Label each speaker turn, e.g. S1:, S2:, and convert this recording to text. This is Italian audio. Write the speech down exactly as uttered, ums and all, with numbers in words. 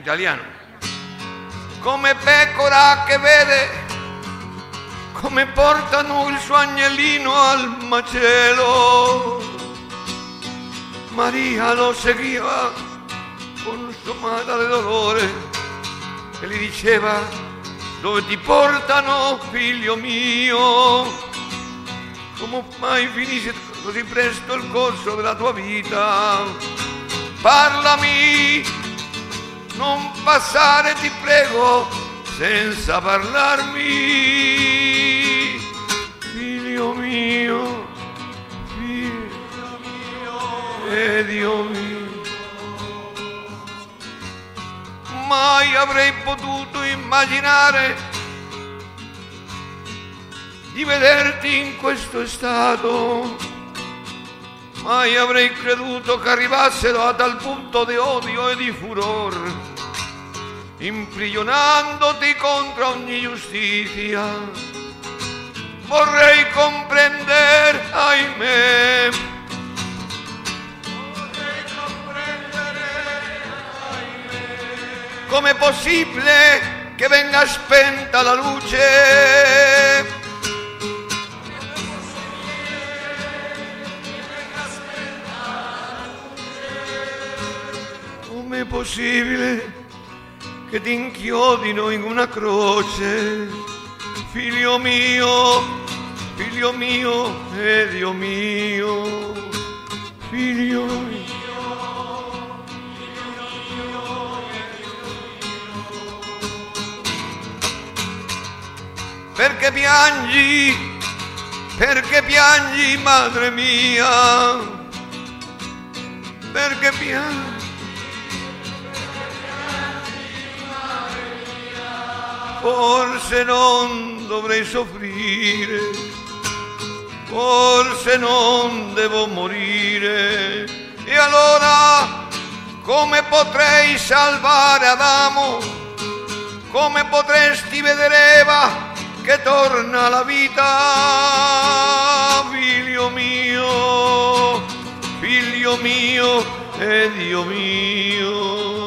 S1: Italiano. Come pecora che vede come portano il suo agnellino al macello, Maria lo seguiva consumata di dolore e gli diceva: dove ti portano, figlio mio? Come mai finisce così presto il corso della tua vita? Parlami, non passare, ti prego, senza parlarmi, figlio mio, figlio mio, e Dio mio. Mai avrei potuto immaginare di vederti in questo stato, mai avrei creduto che arrivassero a tal punto di odio e di furor, imprigionandoti contro ogni giustizia. Vorrei comprendere, ahimè, vorrei comprendere, ahimè, com'è possibile che venga spenta la luce. Com'è possibile che ti inchiodino in una croce, figlio mio, figlio mio, e Dio mio, figlio mio. Perché piangi, perché piangi, madre mia, perché piangi? Forse non dovrei soffrire, forse non devo morire, e allora come potrei salvare Adamo? Come potresti vedere Eva che torna alla vita? Figlio mio, figlio mio, e Dio mio.